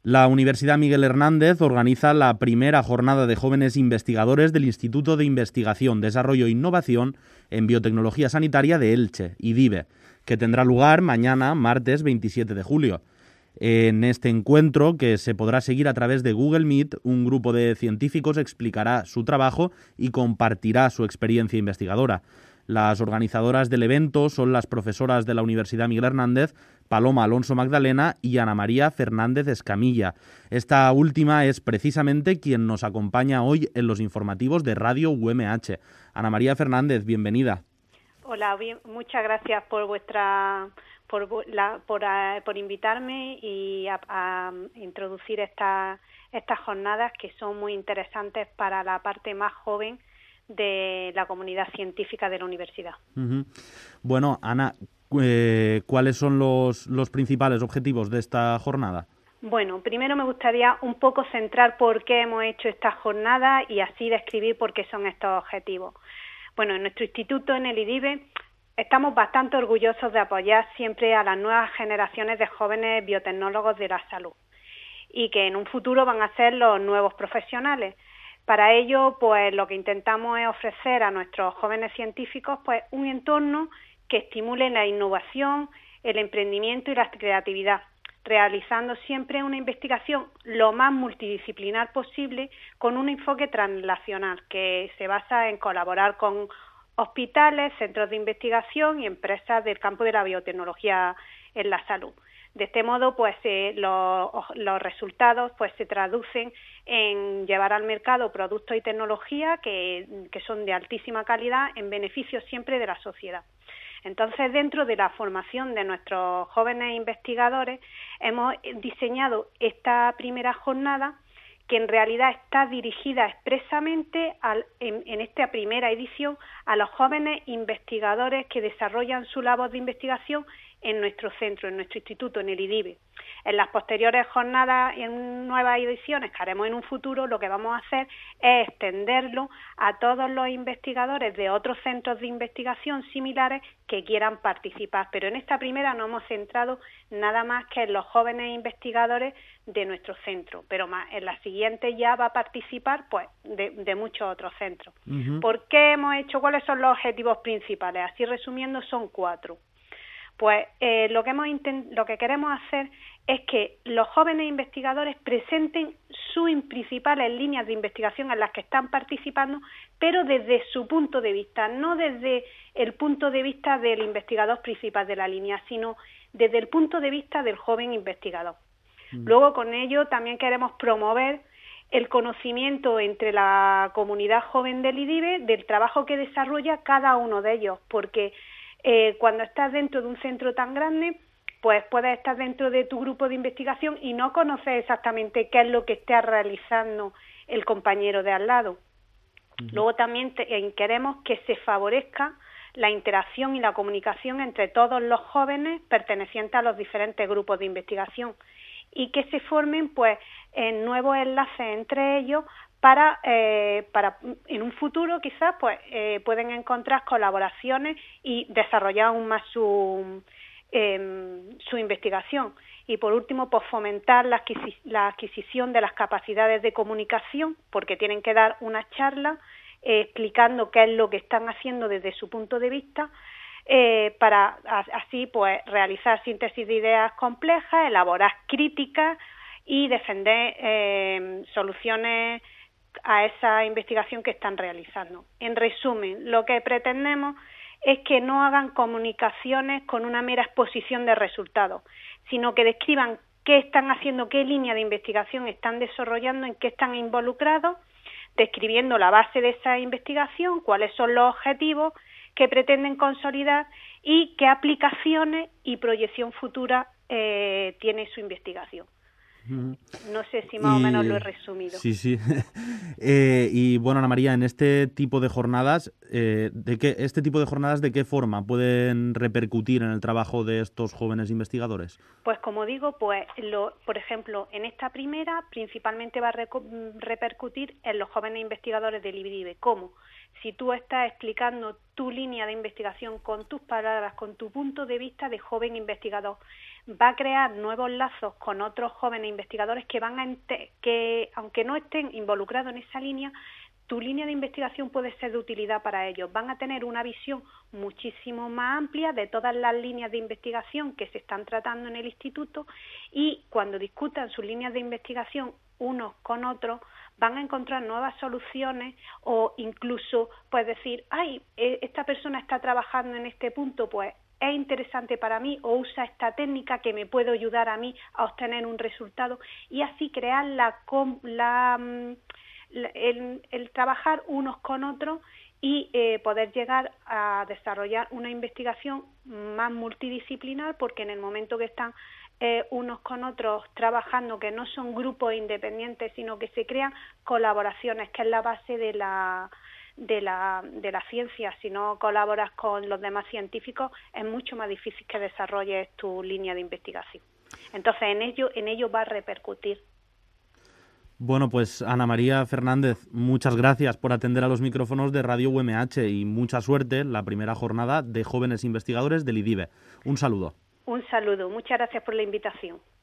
La Universidad Miguel Hernández organiza la primera jornada de jóvenes investigadores del Instituto de Investigación, Desarrollo e Innovación en Biotecnología Sanitaria de Elche, IDIBE, que tendrá lugar mañana, martes 27 de julio. En este encuentro, que se podrá seguir a través de Google Meet, un grupo de científicos explicará su trabajo y compartirá su experiencia investigadora. Las organizadoras del evento son las profesoras de la Universidad Miguel Hernández, Paloma Alonso Magdalena y Ana María Fernández Escamilla. Esta última es precisamente quien nos acompaña hoy en los informativos de Radio UMH. Ana María Fernández, bienvenida. Hola, muchas gracias por invitarme y a introducir estas jornadas que son muy interesantes para la parte más joven de la comunidad científica de la universidad. Uh-huh. Bueno, Ana, ¿cuáles son los principales objetivos de esta jornada? Bueno, primero me gustaría un poco centrar por qué hemos hecho esta jornada y así describir por qué son estos objetivos. Bueno, en nuestro instituto, en el IDIBE, estamos bastante orgullosos de apoyar siempre a las nuevas generaciones de jóvenes biotecnólogos de la salud y que en un futuro van a ser los nuevos profesionales. Para ello, pues lo que intentamos es ofrecer a nuestros jóvenes científicos pues un entorno que estimule la innovación, el emprendimiento y la creatividad, realizando siempre una investigación lo más multidisciplinar posible con un enfoque translacional que se basa en colaborar con hospitales, centros de investigación y empresas del campo de la biotecnología en la salud. De este modo, pues los resultados pues se traducen en llevar al mercado productos y tecnologías que son de altísima calidad en beneficio siempre de la sociedad. Entonces, dentro de la formación de nuestros jóvenes investigadores, hemos diseñado esta primera jornada que en realidad está dirigida expresamente en esta primera edición a los jóvenes investigadores que desarrollan su labor de investigación en nuestro centro, en nuestro instituto, en el IDIBE. En las posteriores jornadas y en nuevas ediciones que haremos en un futuro, lo que vamos a hacer es extenderlo a todos los investigadores de otros centros de investigación similares que quieran participar. Pero en esta primera nos hemos centrado nada más que en los jóvenes investigadores de nuestro centro, pero más en la siguiente ya va a participar pues de muchos otros centros. Uh-huh. ¿Por qué hemos hecho? ¿Cuáles son los objetivos principales? Así resumiendo, son 4. Pues lo que queremos hacer es que los jóvenes investigadores presenten sus principales líneas de investigación en las que están participando, pero desde su punto de vista, no desde el punto de vista del investigador principal de la línea, sino desde el punto de vista del joven investigador. Luego, con ello, también queremos promover el conocimiento entre la comunidad joven del IDIBE del trabajo que desarrolla cada uno de ellos, porque cuando estás dentro de un centro tan grande, pues puedes estar dentro de tu grupo de investigación y no conocer exactamente qué es lo que está realizando el compañero de al lado. Uh-huh. Luego también queremos que se favorezca la interacción y la comunicación entre todos los jóvenes pertenecientes a los diferentes grupos de investigación y que se formen pues nuevos enlaces entre ellos para en un futuro quizás pues pueden encontrar colaboraciones y desarrollar aún más su investigación. Y por último, pues fomentar la adquisición de las capacidades de comunicación, porque tienen que dar una charla explicando qué es lo que están haciendo desde su punto de vista, para así pues realizar síntesis de ideas complejas, elaborar críticas y defender soluciones a esa investigación que están realizando. En resumen, lo que pretendemos es que no hagan comunicaciones con una mera exposición de resultados, sino que describan qué están haciendo, qué línea de investigación están desarrollando, en qué están involucrados, describiendo la base de esa investigación, cuáles son los objetivos que pretenden consolidar y qué aplicaciones y proyección futura tiene su investigación. No sé si más o menos lo he resumido. Sí. Y bueno, Ana María, en este tipo de jornadas, ¿de qué forma pueden repercutir en el trabajo de estos jóvenes investigadores? Pues como digo, por ejemplo, en esta primera principalmente va a repercutir en los jóvenes investigadores del IDIBE. ¿Cómo? Si tú estás explicando tu línea de investigación con tus palabras, con tu punto de vista de joven investigador, va a crear nuevos lazos con otros jóvenes investigadores que que aunque no estén involucrados en esa línea, tu línea de investigación puede ser de utilidad para ellos. Van a tener una visión muchísimo más amplia de todas las líneas de investigación que se están tratando en el instituto, y cuando discutan sus líneas de investigación unos con otros, van a encontrar nuevas soluciones, o incluso pues decir, esta persona está trabajando en este punto, pues es interesante para mí, o usa esta técnica que me puede ayudar a mí a obtener un resultado, y así crear el trabajar unos con otros y poder llegar a desarrollar una investigación más multidisciplinar, porque en el momento que están unos con otros trabajando, que no son grupos independientes, sino que se crean colaboraciones, que es la base de la ciencia. Si no colaboras con los demás científicos, es mucho más difícil que desarrolles tu línea de investigación. Entonces, en ello va a repercutir. Bueno, pues Ana María Fernández, muchas gracias por atender a los micrófonos de Radio UMH y mucha suerte en la primera jornada de jóvenes investigadores del IDIBE. Un saludo. Un saludo, muchas gracias por la invitación.